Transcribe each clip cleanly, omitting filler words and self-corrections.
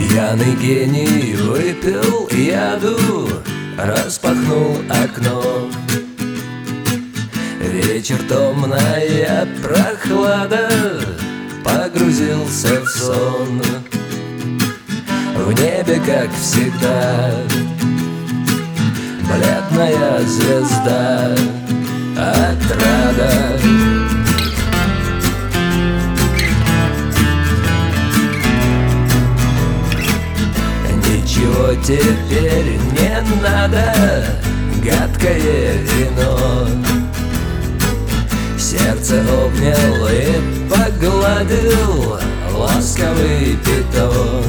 Пьяный гений выпил яду, распахнул окно. Вечер томная прохлада, погрузился в сон. В небе, как всегда, бледная звезда отрада. Ничего теперь не надо, гадкое вино. Сердце обнял и погладил ласковый питон.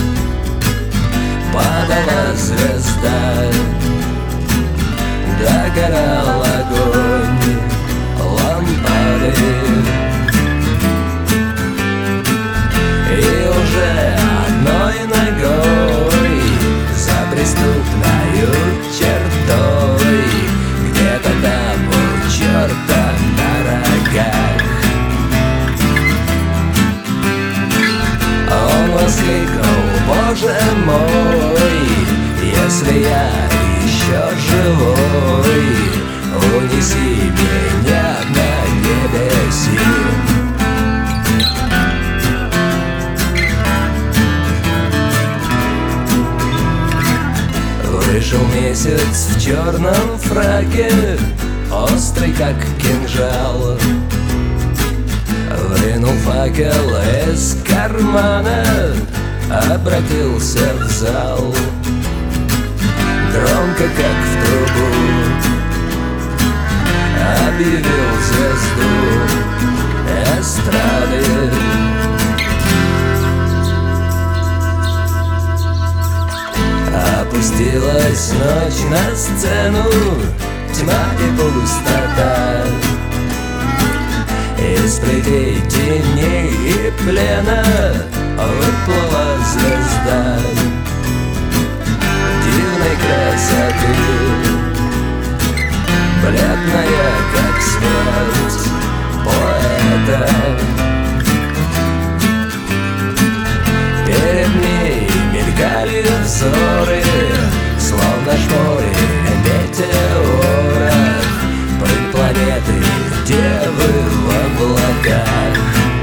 Падала звезда, догорал огонь лампады. И уже одной ногой за преступною чертой, где-то там у черта на рогах, он воскликнул: Боже мой, если я еще живой, унеси меня на небеси. Вышел месяц в черном фраке, острый как кинжал. Вынул факел из кармана, обратился в зал. Громко, как в трубу, объявил звезду эстрады. Опустилась ночь на сцену, тьма и пустота. Из плетей теней и плена выплыла звезда дивной красоты, бледная, как смерть поэта. Перед ней мелькали взоры, словно шпоры метеоров, прыг планеты девы в облаках.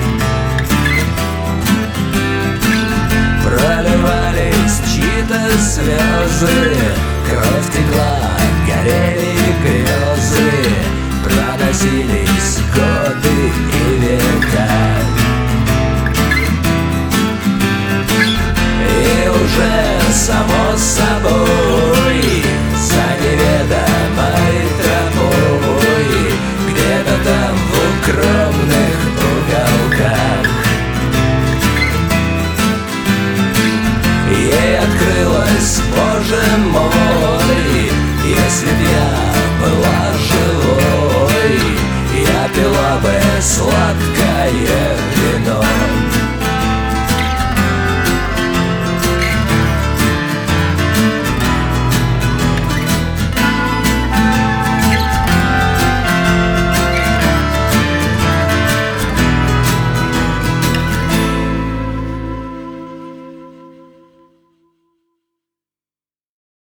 Проливались чьи-то слезы, кровь текла, горели грезы, проносились годы и века. И уже само собой, за неведомой тропой, где-то там в укромных уголках, ей открылось: Боже мой, если б я